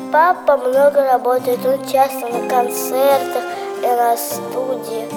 Папа много работает, он часто на концертах и на студии.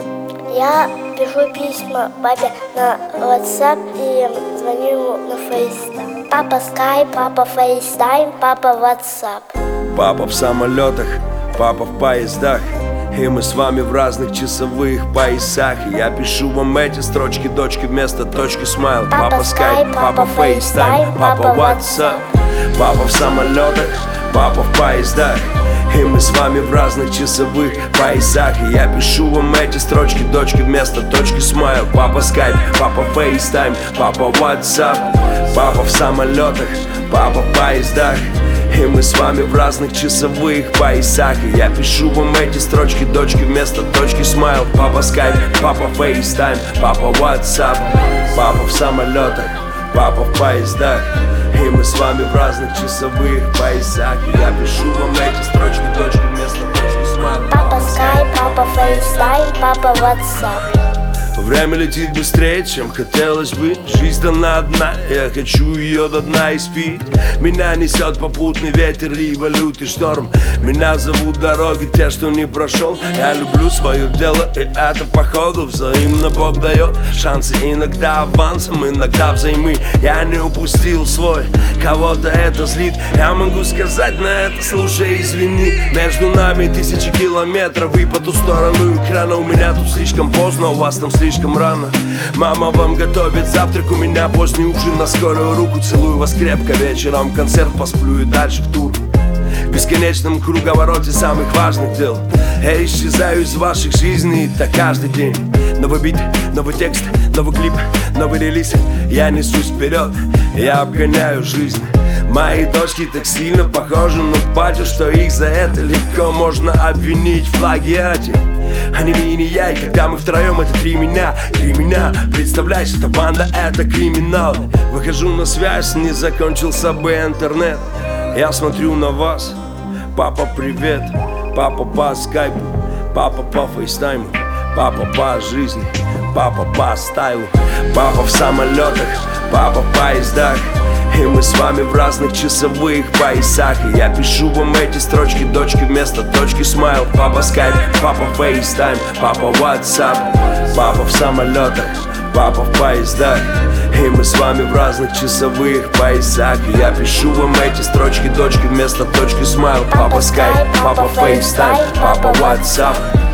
Я пишу письма папе на WhatsApp и звоню ему на FaceTime. Папа Skype, папа FaceTime, папа WhatsApp. Папа в самолетах, папа в поездах, и мы с вами в разных часовых поясах. И я пишу вам эти строчки, дочки, вместо точки смайл. Папа Skype, папа FaceTime, папа WhatsApp. Папа в самолетах, папа в поездах, и мы с вами в разных часовых поясах. И я пишу вам эти строчки, дочки, вместо точки смайл. Папа Skype, папа FaceTime, папа WhatsApp. Папа в самолетах, папа в поездах, и мы с вами в разных часовых поясах. И я пишу вам эти строчки, дочки, вместо точки смайл. Папа Skype, папа FaceTime, папа WhatsApp. Папа в самолетах, папа в поездах, и мы с вами в разных часовых поясах. И я пишу вам эти строчки, дочки, вместо точки смайл. Папа Skype, папа FaceTime, папа WhatsApp. Время летит быстрее, чем хотелось бы. Жизнь дана одна, я хочу ее до дна испить. Меня несет попутный ветер и валют и шторм. Меня зовут дороги, те, что не прошел. Я люблю свое дело, и это походу взаимно Бог дает шансы, иногда авансом, иногда взаймы. Я не упустил свой, кого-то это злит. Я могу сказать на это, слушай, извини. Между нами 1000 километров, и по ту сторону экрана. У меня тут слишком поздно, у вас там слишком рано. Мама вам готовит завтрак, у меня поздний ужин на скорую руку. Целую вас крепко, вечером концерт, посплю и дальше в тур. В бесконечном круговороте самых важных дел я исчезаю из ваших жизней, так каждый день. Новый бит, новый текст, новый клип, новый релиз. Я несусь вперед, я обгоняю жизнь. Мои дочки так сильно похожи на батю, что их за это легко можно обвинить в плагиате. Они и не я, и когда мы втроем, это три меня. Представляешь, эта банда, это криминал. Выхожу на связь, не закончился бы интернет. Я смотрю на вас, папа, привет. Папа по скайпу, папа по фейстайму, папа по жизни, папа по стайлу. Папа в самолетах, папа в поездах, и мы с вами в разных часовых поясах. И я пишу вам эти строчки, дочки, вместо точки смайл. Папа Skype, папа FaceTime, папа WhatsApp. Папа в самолетах, папа в поездах, и мы с вами в разных часовых поясах. И я пишу вам эти строчки, дочки, вместо точки смайл. Папа Skype, папа FaceTime, папа WhatsApp.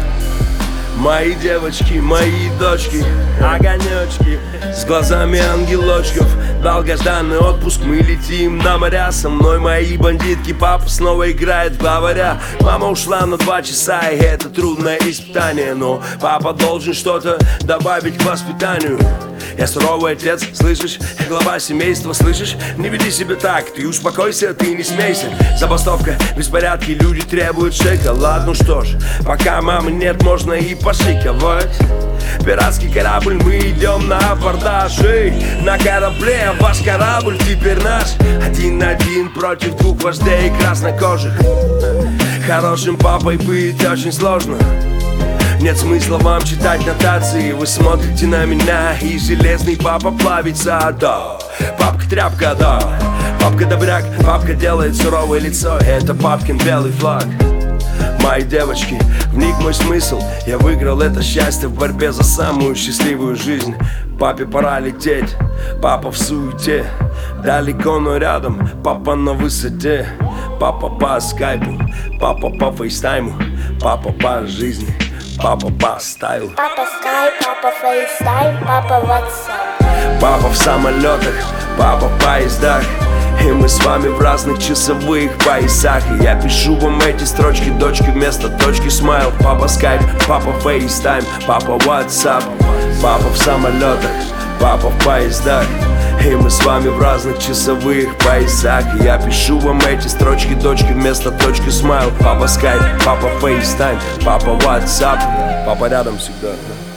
Мои девочки, мои дочки, огонечки с глазами ангелочков. Долгожданный отпуск, мы летим на моря. Со мной мои бандитки, папа снова играет в главаря. Мама ушла на 2 часа, и это трудное испытание. Но папа должен что-то добавить к воспитанию. Я суровый отец, слышишь? Я глава семейства, слышишь? Не веди себя так, ты успокойся, ты не смейся. Забастовка, беспорядки, люди требуют шоколад. Ну что ж, пока мамы нет, можно и пошиковать. Пиратский корабль, мы идем на абордаж. На корабле ваш корабль теперь наш. 1-1 против 2 вождей краснокожих. Хорошим папой быть очень сложно. Нет смысла вам читать нотации. Вы смотрите на меня, и железный папа плавится, да. Папка тряпка, да. Папка добряк, папка делает суровое лицо. Это папкин белый флаг. Мои девочки, в них мой смысл. Я выиграл это счастье в борьбе за самую счастливую жизнь. Папе пора лететь, папа в суете. Далеко, но рядом, папа на высоте. Папа по скайпу, папа по фейстайму, папа по жизни, папа по стайлу. Папа Skype, папа FaceTime, папа WhatsApp. Папа в самолетах, папа в поездах, и мы с вами в разных часовых поясах. И я пишу вам эти строчки, дочки, вместо точки смайл. Папа Skype, папа FaceTime, папа WhatsApp. Папа в самолетах, папа в поездах, и мы с вами в разных часовых поясах. И я пишу вам эти строчки, дочки, вместо точки смайл. Папа Skype, папа FaceTime, папа WhatsApp. Папа рядом всегда.